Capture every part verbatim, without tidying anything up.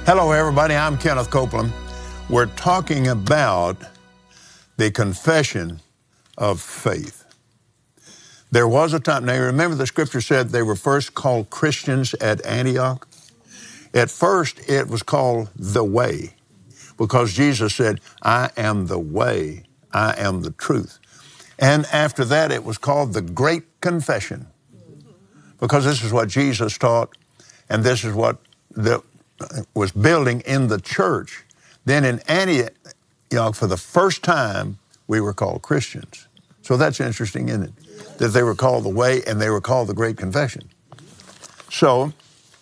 Hello, everybody. I'm Kenneth Copeland. We're talking about the confession of faith. There was a time, now you remember the scripture said they were first called Christians at Antioch? At first, it was called the way, because Jesus said, I am the way, I am the truth. And after that, it was called the Great Confession, because this is what Jesus taught, and this is what the, was building in the church. Then in Antioch, for the first time, we were called Christians. So that's interesting, isn't it? That they were called the way and they were called the Great Confession. So,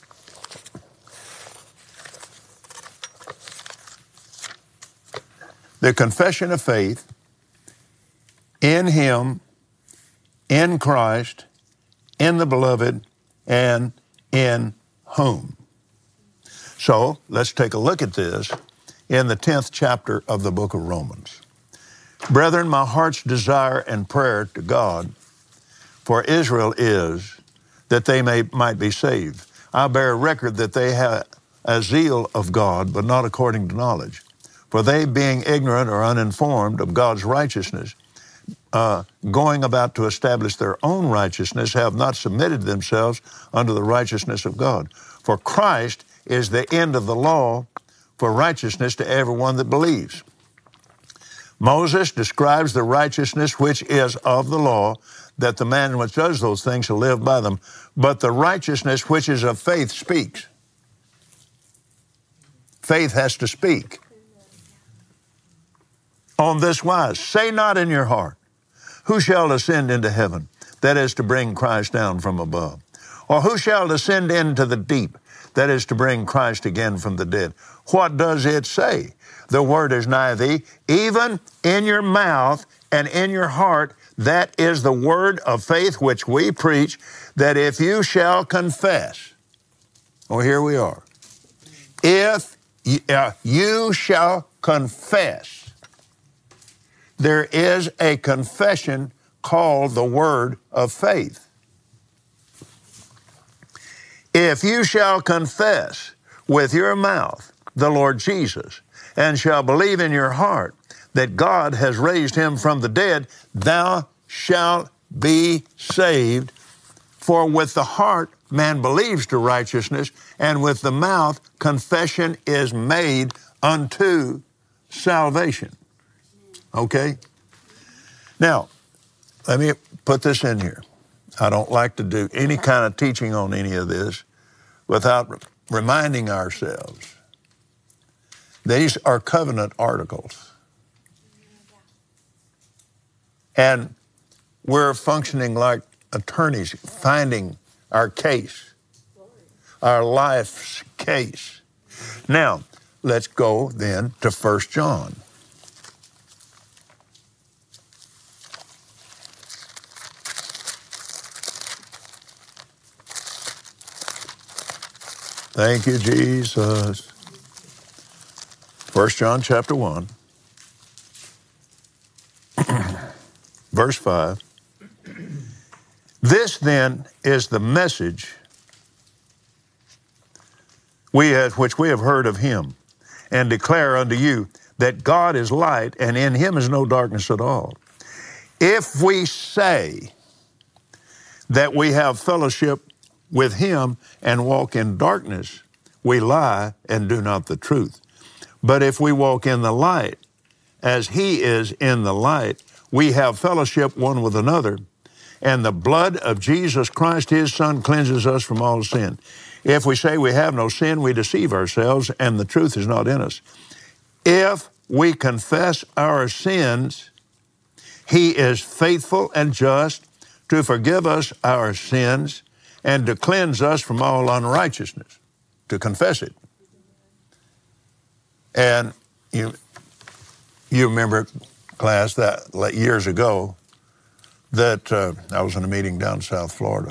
the confession of faith in Him, in Christ, in the Beloved, and in whom. So, let's take a look at this in the tenth chapter of the book of Romans. Brethren, my heart's desire and prayer to God for Israel is that they may might be saved. I bear record that they have a zeal of God, but not according to knowledge. For they, being ignorant or uninformed of God's righteousness, uh, going about to establish their own righteousness, have not submitted themselves unto the righteousness of God. For Christ is the end of the law for righteousness to everyone that believes. Moses describes the righteousness which is of the law, that the man which does those things shall live by them. But the righteousness which is of faith speaks. Faith has to speak. On this wise, say not in your heart, who shall ascend into heaven? That is to bring Christ down from above. Or who shall descend into the deep? That is to bring Christ again from the dead. What does it say? The word is nigh thee, even in your mouth and in your heart. That is the word of faith which we preach, that if you shall confess, oh, here we are. If you, uh, you shall confess, there is a confession called the word of faith. If you shall confess with your mouth the Lord Jesus, and shall believe in your heart that God has raised him from the dead, thou shalt be saved. For with the heart man believes to righteousness, and with the mouth confession is made unto salvation. Okay? Now, let me put this in here. I don't like to do any kind of teaching on any of this without reminding ourselves. These are covenant articles. And we're functioning like attorneys, finding our case, our life's case. Now, let's go then to First John. Thank you, Jesus. First John chapter one, verse five. This then is the message we have, which we have heard of him, and declare unto you that God is light, and in him is no darkness at all. If we say that we have fellowship with him and walk in darkness, we lie and do not the truth. But if we walk in the light, as he is in the light, we have fellowship one with another, and the blood of Jesus Christ, his Son, cleanses us from all sin. If we say we have no sin, we deceive ourselves, and the truth is not in us. If we confess our sins, he is faithful and just to forgive us our sins and to cleanse us from all unrighteousness, to confess it. And you, you remember, class, that years ago, that uh, I was in a meeting down in South Florida,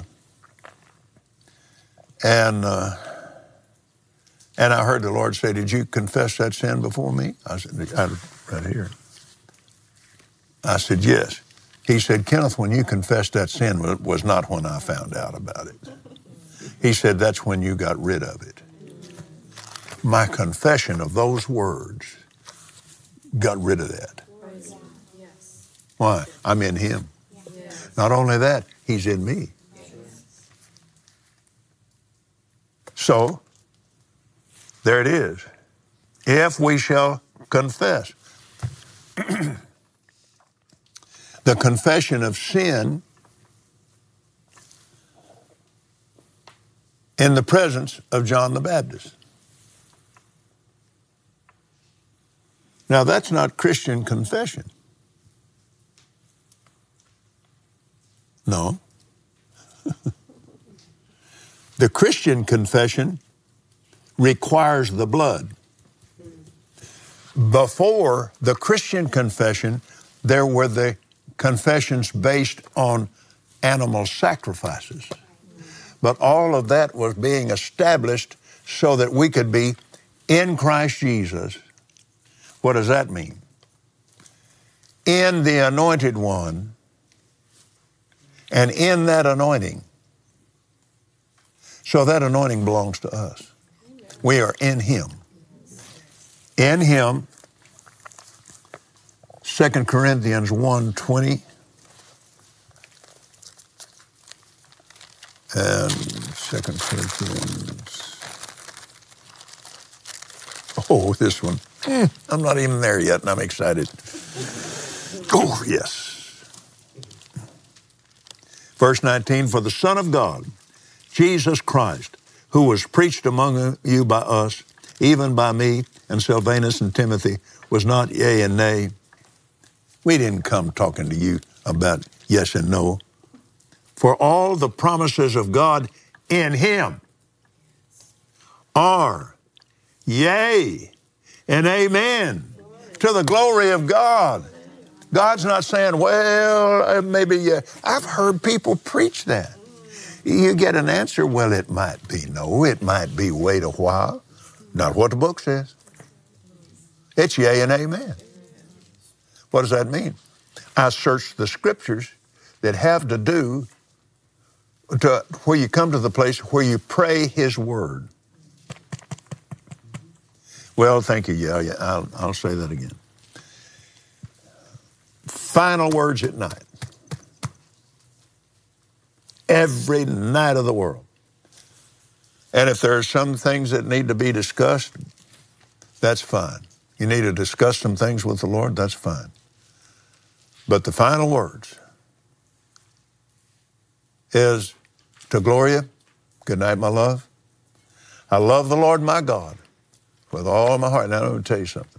and uh, and I heard the Lord say, "Did you confess that sin before me?" I said, I, "Right here." I said, "Yes." He said, "Kenneth, when you confessed that sin was not when I found out about it." He said, "That's when you got rid of it." my confession of those words got rid of that. Why? I'm in him. Not only that, he's in me. So, there it is. If we shall confess. The confession of sin in the presence of John the Baptist. Now, that's not Christian confession. No. The Christian confession requires the blood. Before the Christian confession, there were the confessions based on animal sacrifices. But all of that was being established so that we could be in Christ Jesus. What does that mean? In the Anointed One, and in that anointing. So that anointing belongs to us. We are in him. In him, Second Corinthians one twenty and Second Corinthians, oh, this one. Mm, I'm not even there yet, and I'm excited. Oh, yes. Verse nineteen, for the Son of God, Jesus Christ, who was preached among you by us, even by me and Silvanus and Timothy, was not yea and nay. We didn't come talking to you about yes and no. For all the promises of God in him are yea and amen to the glory of God. God's not saying, well, maybe uh, I've heard people preach that. You get an answer, well, it might be no, it might be wait a while. Not what the book says. It's yea and amen. What does that mean? I searched the scriptures that have to do to where you come to the place where you pray his word. Well, thank you. Yeah, yeah, I'll, I'll say that again. Final words at night. Every night of the world. And if there are some things that need to be discussed, that's fine. You need to discuss some things with the Lord, that's fine. But the final words is to Gloria, good night, my love. I love the Lord my God with all my heart. Now, let me tell you something.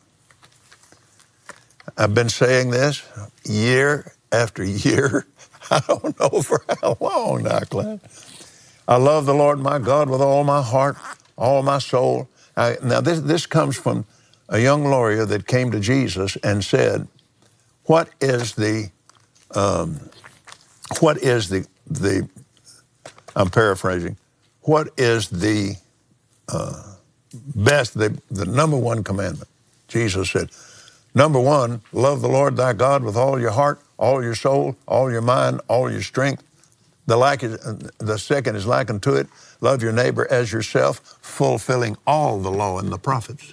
I've been saying this year after year. I don't know for how long now, Glenn. I love the Lord my God with all my heart, all my soul. I, now, this, this comes from a young lawyer that came to Jesus and said, what is the, um, what is the, the, I'm paraphrasing, what is the uh, best, the, the number one commandment? Jesus said, number one, love the Lord thy God with all your heart, all your soul, all your mind, all your strength. The, like is, the second is like unto it, love your neighbor as yourself, fulfilling all the law and the prophets.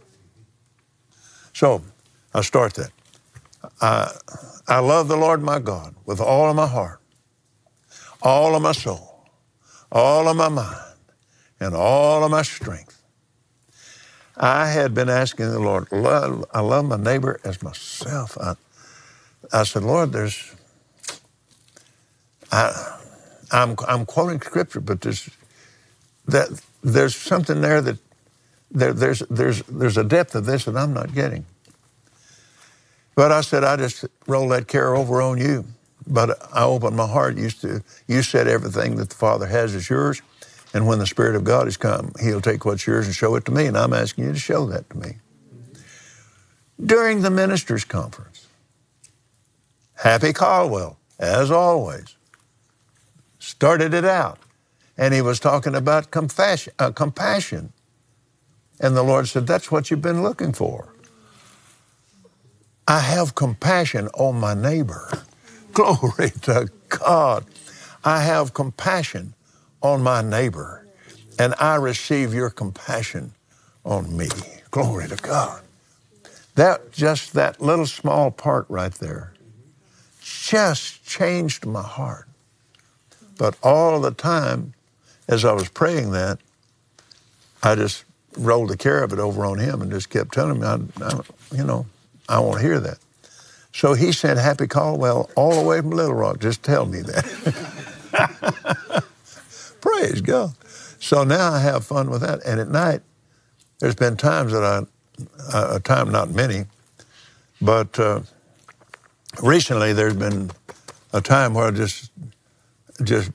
So, I'll start that. I, I love the Lord my God with all of my heart, all of my soul, all of my mind, and all of my strength. I had been asking the Lord, love, I love my neighbor as myself. I, I said, Lord, there's, I, I'm, I'm quoting scripture, but there's, that, there's something there that, there, there's, there's, there's a depth of this that I'm not getting. But I said, I just roll that care over on you. But I opened my heart. You, to, you said everything that the Father has is yours. And when the Spirit of God has come, he'll take what's yours and show it to me. And I'm asking you to show that to me. During the ministers' conference, Happy Caldwell, as always, started it out. And he was talking about compassion. Uh, compassion. And the Lord said, that's what you've been looking for. I have compassion on my neighbor. Glory to God. I have compassion on my neighbor, and I receive your compassion on me. Glory to God. That, just that little small part right there just changed my heart. But all the time, as I was praying that, I just rolled the care of it over on him and just kept telling him, I, I, you know, I want to hear that. So he sent Happy Caldwell all the way from Little Rock. Just tell me that. Praise God. So now I have fun with that. And at night, there's been times that I, uh, a time, not many, but uh, recently there's been a time where I just, just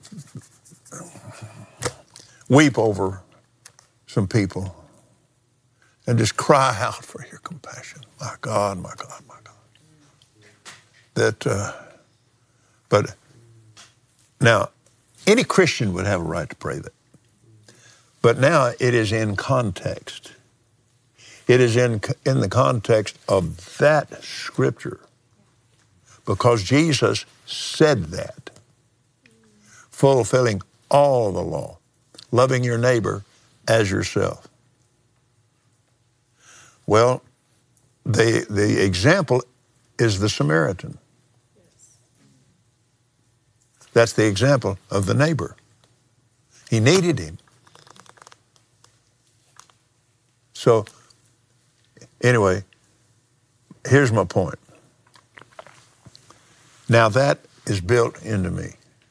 weep over some people and just cry out for your compassion. My God, my God, my God. That, uh, but now, any Christian would have a right to pray that. But now it is in context. It is in, in the context of that scripture, because Jesus said that, fulfilling all the law, loving your neighbor as yourself. Well, the, the example is the Samaritan. That's the example of the neighbor. He needed him. So, anyway, here's my point. Now that is built into me.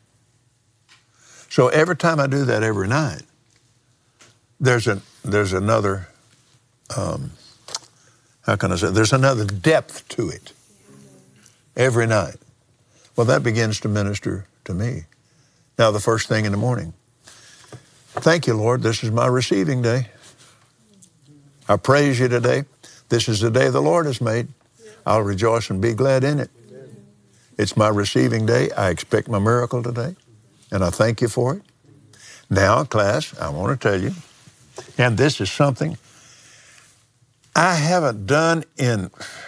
So every time I do that every night, there's a there's another, um, how can I say, there's another depth to it every night. Well, that begins to minister to me. Now, the first thing in the morning, thank you, Lord, this is my receiving day. I praise you today. This is the day the Lord has made. I'll rejoice and be glad in it. It's my receiving day. I expect my miracle today, and I thank you for it. Now, class, I want to tell you, and this is something I haven't done in,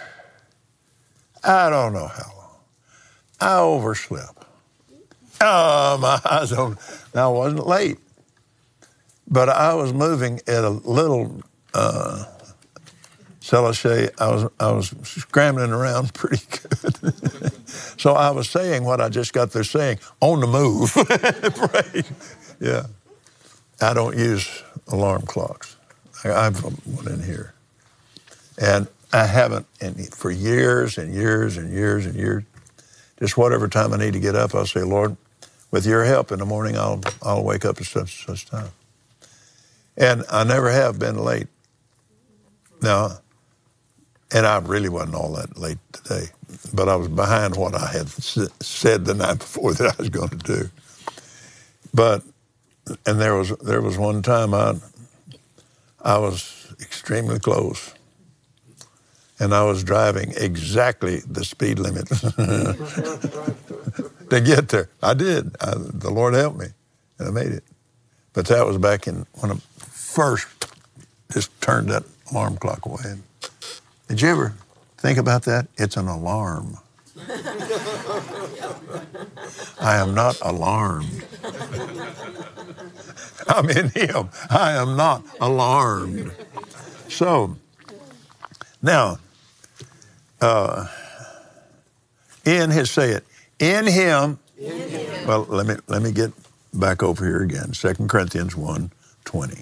I don't know how long. I overslept. Oh, my eyes open. Now, I wasn't late, but I was moving at a little, uh, shall I say, I was, I was scrambling around pretty good. So I was saying what I just got through saying, on the move. Right? Yeah. I don't use alarm clocks. I, I've one in here. And I haven't in, for years and years and years and years. Just whatever time I need to get up, I'll say, Lord, with your help in the morning, I'll I'll wake up at such such time. And I never have been late. Now, and I really wasn't all that late today, but I was behind what I had said the night before that I was going to do. But, and there was there was one time I I was extremely close. And I was driving exactly the speed limit to get there. I did. I, the Lord helped me, and I made it. But that was back in when I first just turned that alarm clock away. Did you ever think about that? It's an alarm. I am not alarmed. I'm in Him. I am not alarmed. So, now, uh, in his, say it, in him, in him. Well, let me let me get back over here again, Second Corinthians one twenty.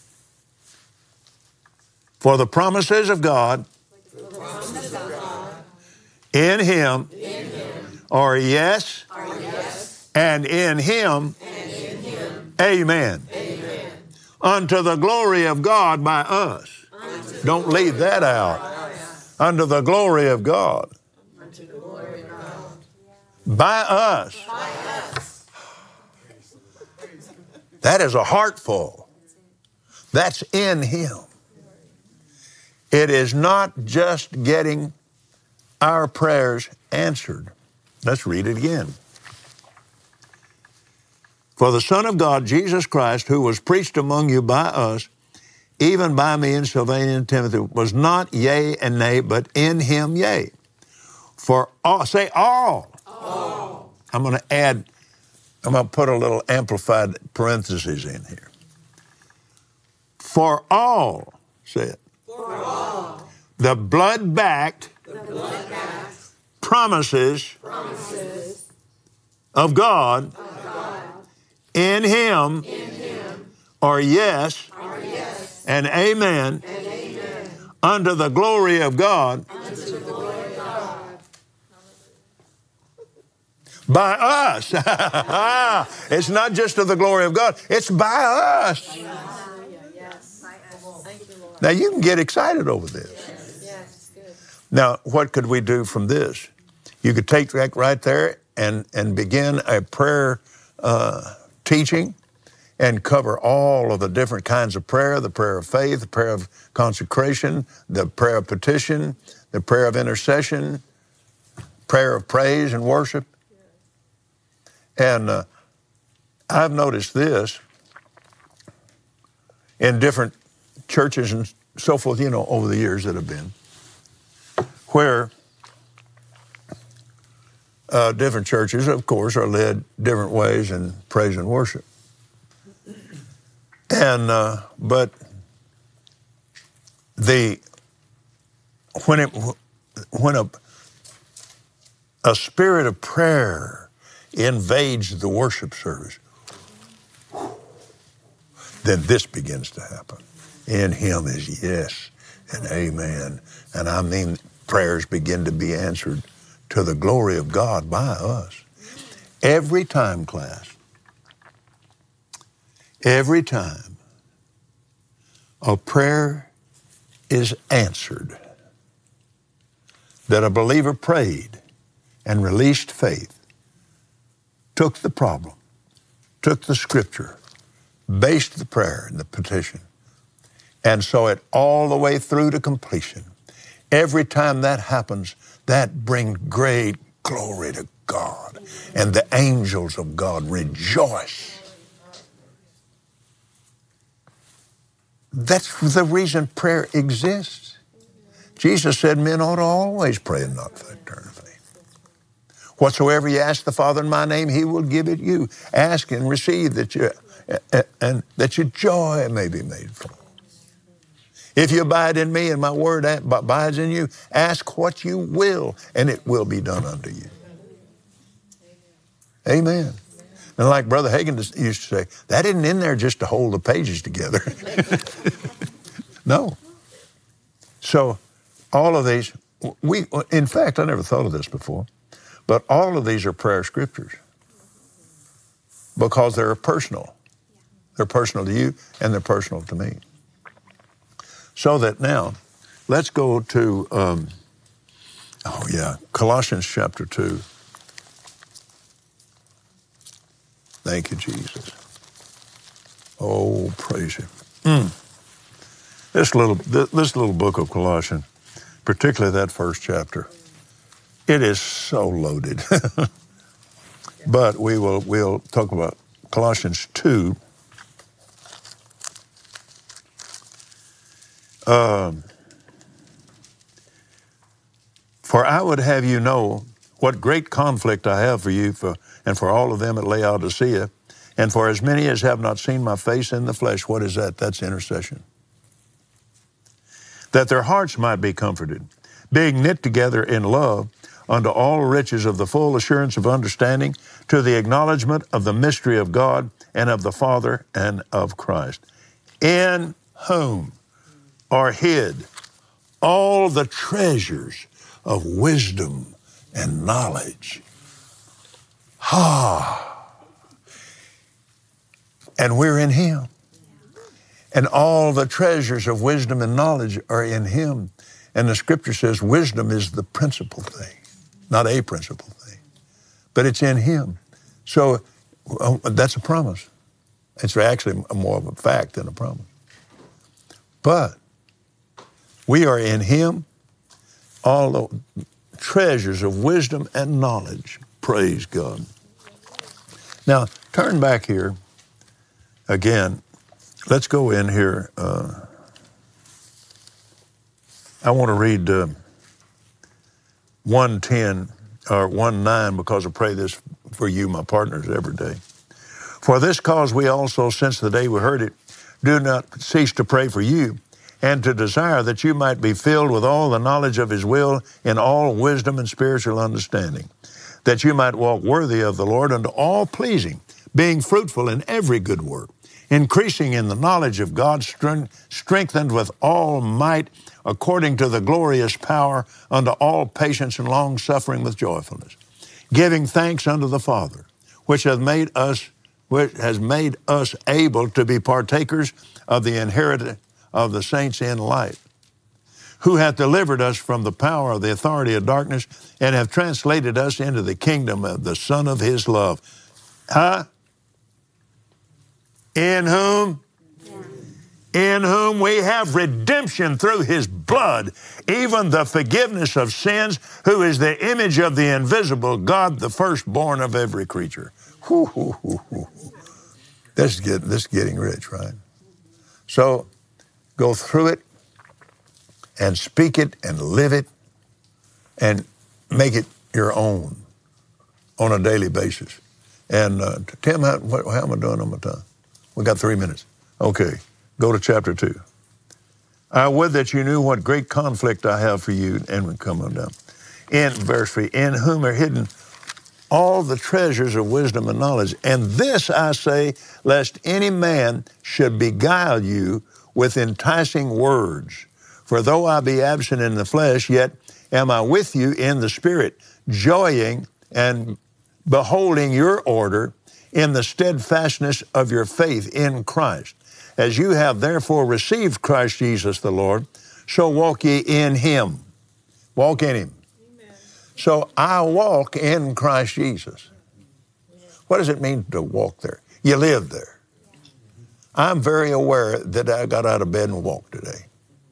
For the promises of God, promises of God in him, in him are yes, are yes, and in him, and in him, amen. amen. Unto the glory of God by us. Don't leave that out. Unto the glory of God. Unto the glory of God. By us. By us. That is a heartful. That's in him. It is not just getting our prayers answered. Let's read it again. For the Son of God, Jesus Christ, who was preached among you by us, even by me and Sylvania and Timothy, was not yea and nay, but in him yea. For all, say all. All. I'm going to add, I'm going to put a little amplified parenthesis in here. For all, Say it. For all. The blood-backed The blood-backed promises promises of God of God in Him in Him are yes are yes and amen and amen unto the glory of God unto the glory of God by us. It's not just to the glory of God. It's by us. Yes. Thank you, Lord. Now, you can get excited over this. Yes, good. Now, what could we do from this? You could take that right there and, and begin a prayer uh, teaching and cover all of the different kinds of prayer, the prayer of faith, the prayer of consecration, the prayer of petition, the prayer of intercession, prayer of praise and worship. And uh, I've noticed this in different churches and so forth, you know, over the years that have been, where uh, different churches, of course, are led different ways in praise and worship. And, uh, but the, when it, when a, a spirit of prayer invades the worship service, then this begins to happen. In Him is yes and amen. And I mean, prayers begin to be answered to the glory of God by us. Every time, class, every time a prayer is answered, that a believer prayed and released faith, took the problem, took the scripture, based the prayer and the petition, and saw it all the way through to completion. Every time that happens, that brings great glory to God, and the angels of God rejoice. That's the reason prayer exists. Jesus said men ought to always pray and not turn to faith. Whatsoever you ask the Father in my name, He will give it you. Ask and receive that you, and that your joy may be made full. If you abide in me and my word abides in you, ask what you will, and it will be done unto you. Amen. And like Brother Hagin used to say, that isn't in there just to hold the pages together. No. So all of these, we, in fact, I never thought of this before, but all of these are prayer scriptures because they're personal. They're personal to you and they're personal to me. So that now, let's go to, um, oh yeah, Colossians chapter two. Thank you, Jesus. Oh, praise Him. Mm. This little, this little book of Colossians, particularly that first chapter, it is so loaded. But we will we'll talk about Colossians two. Um, for I would have you know what great conflict I have for you for, and for all of them at Laodicea, and for as many as have not seen my face in the flesh. What is that? That's intercession. That their hearts might be comforted, being knit together in love unto all riches of the full assurance of understanding, to the acknowledgement of the mystery of God and of the Father and of Christ, in whom are hid all the treasures of wisdom and knowledge. Ah. And we're in Him. And all the treasures of wisdom and knowledge are in Him. And the scripture says wisdom is the principal thing, not a principal thing, but it's in Him. So uh, that's a promise. It's actually more of a fact than a promise. But we are in Him, all the treasures of wisdom and knowledge. Praise God. Now, turn back here again. Let's go in here. Uh, I want to read uh, one ten or one nine because I pray this for you, my partners, every day. For this cause we also, since the day we heard it, do not cease to pray for you, and to desire that you might be filled with all the knowledge of his will in all wisdom and spiritual understanding, that you might walk worthy of the Lord unto all pleasing, being fruitful in every good work, increasing in the knowledge of God, strengthened with all might according to the glorious power unto all patience and long-suffering with joyfulness, giving thanks unto the Father, which hath made us, which has made us able to be partakers of the inheritance of the saints in light, who hath delivered us from the power of the authority of darkness and have translated us into the kingdom of the Son of his love. Huh? In whom? In whom we have redemption through his blood, even the forgiveness of sins, who is the image of the invisible God, the firstborn of every creature. Whoo, whoo, whoo, whoo. This is getting, this is getting rich, right? So go through it and speak it and live it and make it your own on a daily basis. And uh, Tim, how, what, how am I doing on my time? We got three minutes. Okay, go to chapter two. I would that you knew what great conflict I have for you, and we come on down. In verse three, in whom are hidden all the treasures of wisdom and knowledge. And this I say, lest any man should beguile you with enticing words. For though I be absent in the flesh, yet am I with you in the spirit, joying and beholding your order in the steadfastness of your faith in Christ. As you have therefore received Christ Jesus the Lord, so walk ye in him. Walk in him. Amen. So I walk in Christ Jesus. What does it mean to walk there? You live there. I'm very aware that I got out of bed and walked today.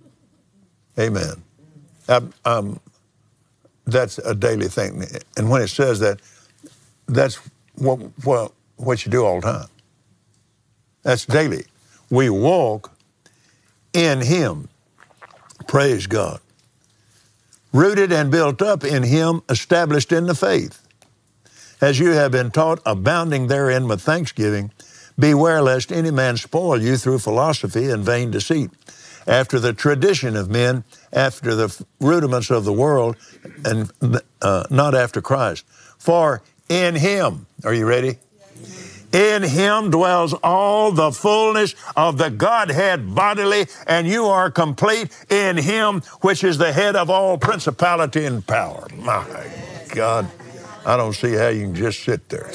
Amen. I'm, I'm, that's a daily thing. And when it says that, that's what, what, what you do all the time. That's daily. We walk in him. Praise God. Rooted and built up in him, established in the faith. As you have been taught, abounding therein with thanksgiving, beware lest any man spoil you through philosophy and vain deceit, after the tradition of men, after the rudiments of the world, and uh, not after Christ. For in him, are you ready? In him dwells all the fullness of the Godhead bodily, and you are complete in him, which is the head of all principality and power. My God, I don't see how you can just sit there.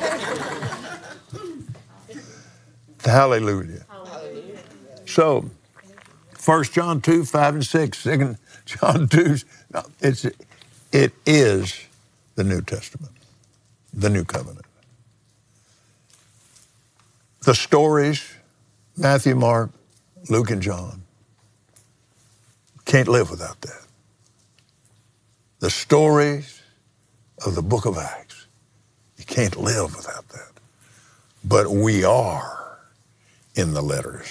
Hallelujah. So, First John two, five and six, Second John two, it's, it is the New Testament, the New Covenant. The stories, Matthew, Mark, Luke, and John, can't live without that. The stories of the book of Acts, you can't live without that. But we are in the letters.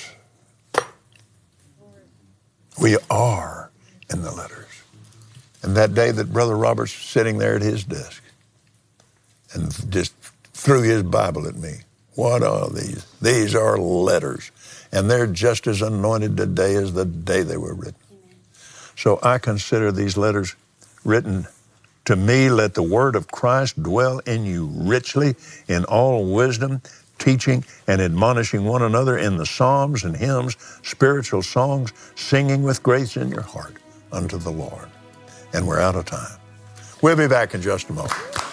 We are in the letters. And that day that Brother Robert's sitting there at his desk and just threw his Bible at me, what are these? These are letters. And they're just as anointed today as the day they were written. Amen. So I consider these letters written to me. Let the word of Christ dwell in you richly in all wisdom, teaching and admonishing one another in the psalms and hymns, spiritual songs, singing with grace in your heart unto the Lord. And we're out of time. We'll be back in just a moment.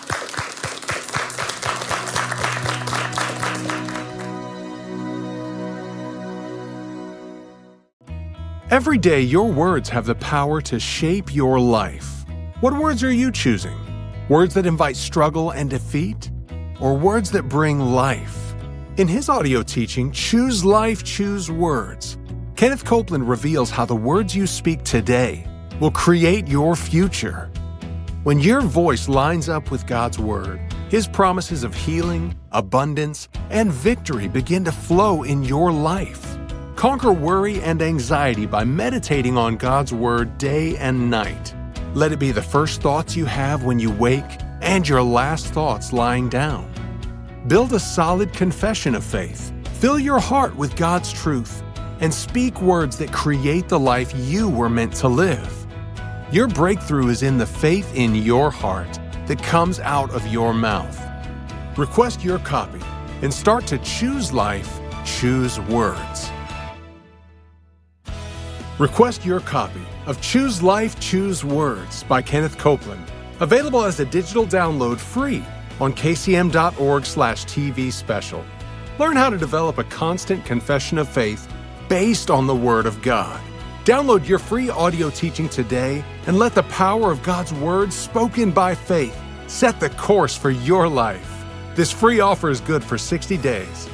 Every day, your words have the power to shape your life. What words are you choosing? Words that invite struggle and defeat? Or words that bring life? In his audio teaching, Choose Life, Choose Words, Kenneth Copeland reveals how the words you speak today will create your future. When your voice lines up with God's Word, His promises of healing, abundance, and victory begin to flow in your life. Conquer worry and anxiety by meditating on God's Word day and night. Let it be the first thoughts you have when you wake and your last thoughts lying down. Build a solid confession of faith. Fill your heart with God's truth and speak words that create the life you were meant to live. Your breakthrough is in the faith in your heart that comes out of your mouth. Request your copy and start to choose life, choose words. Request your copy of Choose Life, Choose Words by Kenneth Copeland, available as a digital download free on k c m dot org slash t v special. Learn how to develop a constant confession of faith based on the Word of God. Download your free audio teaching today and let the power of God's Word spoken by faith set the course for your life. This free offer is good for sixty days.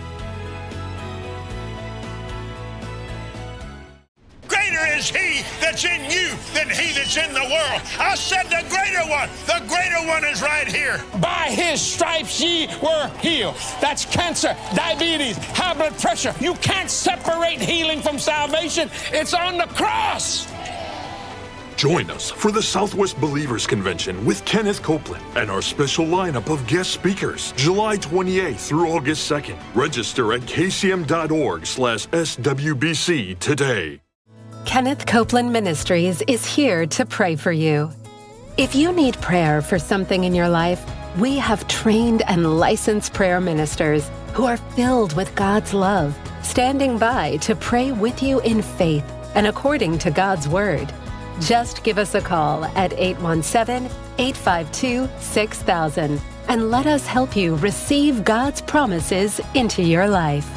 Greater is He that's in you than he that's in the world. I said the greater one. The greater one is right here. By His stripes ye were healed. That's cancer, diabetes, high blood pressure. You can't separate healing from salvation. It's on the cross. Join us for the Southwest Believers Convention with Kenneth Copeland and our special lineup of guest speakers, July twenty-eighth through August second. Register at k c m dot org slash s w b c today. Kenneth Copeland Ministries is here to pray for you. If you need prayer for something in your life, we have trained and licensed prayer ministers who are filled with God's love, standing by to pray with you in faith and according to God's Word. Just give us a call at eight one seven, eight five two, six thousand and let us help you receive God's promises into your life.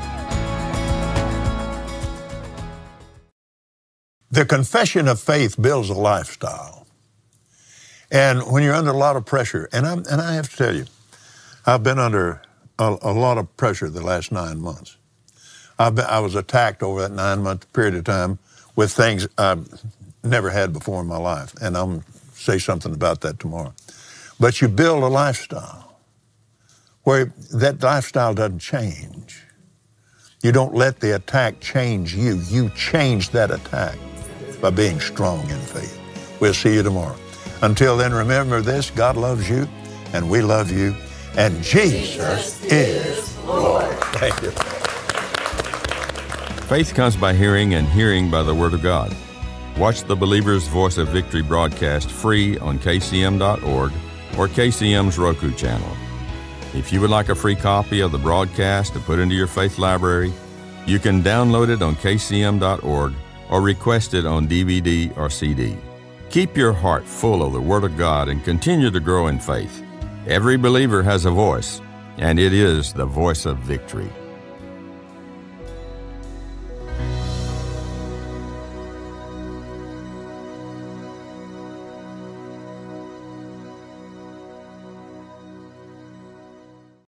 The confession of faith builds a lifestyle. And when you're under a lot of pressure, and, I'm, and I have to tell you, I've been under a, a lot of pressure the last nine months. I've been, I was attacked over that nine-month period of time with things I've never had before in my life, and I'm going to say something about that tomorrow. But you build a lifestyle where that lifestyle doesn't change. You don't let the attack change you. You change that attack by being strong in faith. We'll see you tomorrow. Until then, remember this, God loves you, and we love you, and Jesus is Lord. Thank you. Faith comes by hearing, and hearing by the Word of God. Watch the Believer's Voice of Victory broadcast free on k c m dot org or K C M's Roku channel. If you would like a free copy of the broadcast to put into your faith library, you can download it on k c m dot org or request it on D V D or C D. Keep your heart full of the Word of God and continue to grow in faith. Every believer has a voice, and it is the voice of victory.